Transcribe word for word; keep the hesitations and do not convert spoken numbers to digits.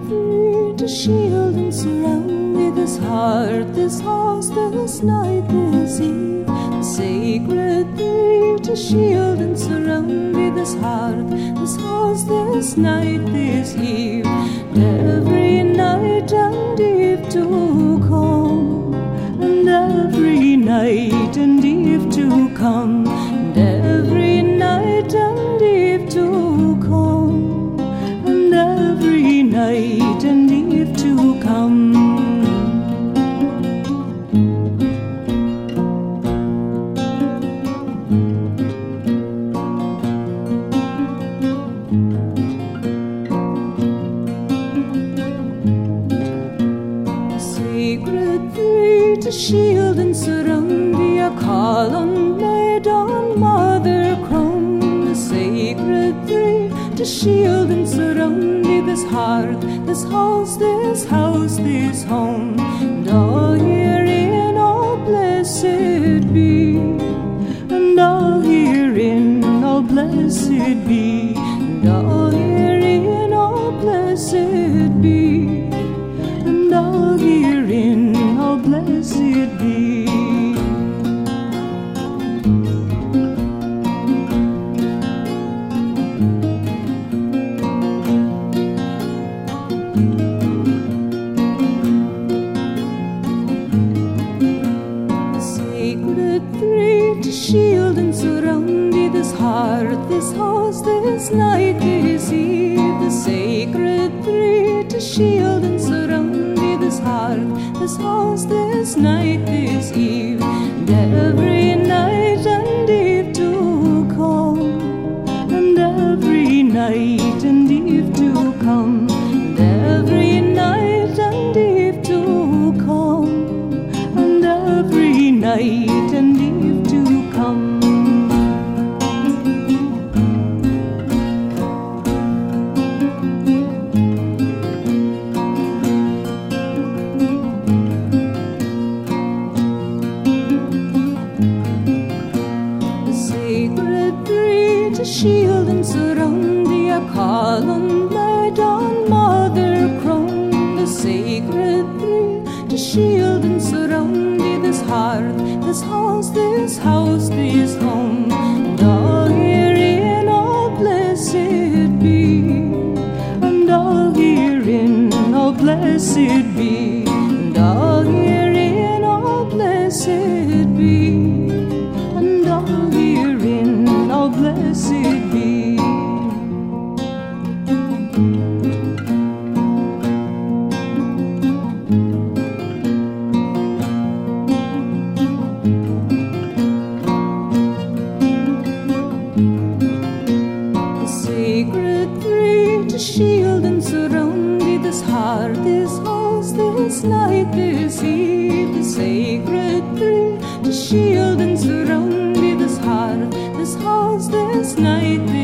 three to shield and surround me, this heart, this house, this night, this eve. The sacred three to shield and surround me, this heart, this house, this night, this eve. And every night and eve to come, and every night and eve to come, and every night and eve to come, and every night and eve to come. Sacred three to shield and surround thee, a column made on mother crown. The sacred three to shield and surround thee, this heart, this house, this house, this home. And all herein all blessed be, and all herein all blessed be, and all herein all blessed be, and all herein all blessed be. Sacred three to shield and surround thee, this heart, this house, this night, this eve. The sacred three to shield and surround thee, this heart, this house, this night, this eve. And every night and eve to come, and every night and eve to come, and every night and eve to come, and every night and eve to come. Sacred three to shield and surround thee, a column made on mother crown. The sacred three to shield and surround thee, this heart, this house, this house, this home. And all herein all blessed be, and all herein all blessed be, and all herein all blessed be, and all herein all blessed be. Sacred three to shield and surround thee, this heart, this house, this night, this eve. The sacred three to shield and surround thee, this heart, this house, this night,